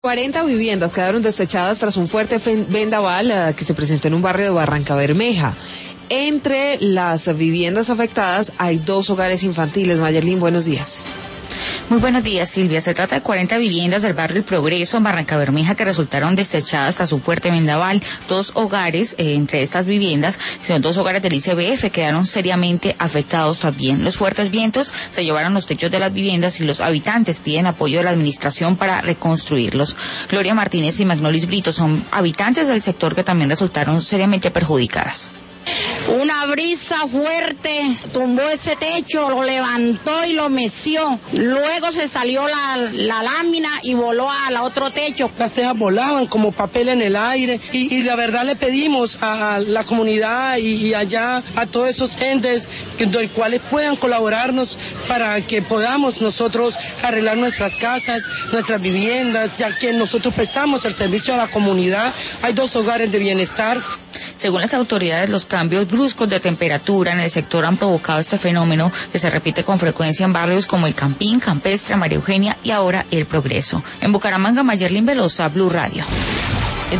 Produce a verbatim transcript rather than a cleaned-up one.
cuarenta viviendas quedaron desechadas tras un fuerte vendaval uh, que se presentó en un barrio de Barranca Bermeja. Entre las viviendas afectadas hay dos hogares infantiles. Mayerlin, buenos días. Muy buenos días, Silvia. Se trata de cuarenta viviendas del barrio El Progreso en Barranca Bermeja que resultaron desechadas tras un fuerte vendaval. Dos hogares, eh, entre estas viviendas, son dos hogares del I C B F, quedaron seriamente afectados también. Los fuertes vientos se llevaron los techos de las viviendas y los habitantes piden apoyo de la administración para reconstruirlos. Gloria Martínez y Magnolis Brito son habitantes del sector que también resultaron seriamente perjudicadas. Una brisa fuerte tumbó ese techo, lo levantó y lo meció. Luego se salió la, la lámina y voló al otro techo. Las tejas volaban como papel en el aire y, y la verdad le pedimos a la comunidad y, y allá a todos esos entes los cuales puedan colaborarnos para que podamos nosotros arreglar nuestras casas, nuestras viviendas, ya que nosotros prestamos el servicio a la comunidad. Hay dos hogares de bienestar. Según las autoridades, los cambios bruscos de temperatura en el sector han provocado este fenómeno que se repite con frecuencia en barrios como el Campín, Campestre, María Eugenia y ahora El Progreso. En Bucaramanga, Mayerlin Velosa, Blue Radio.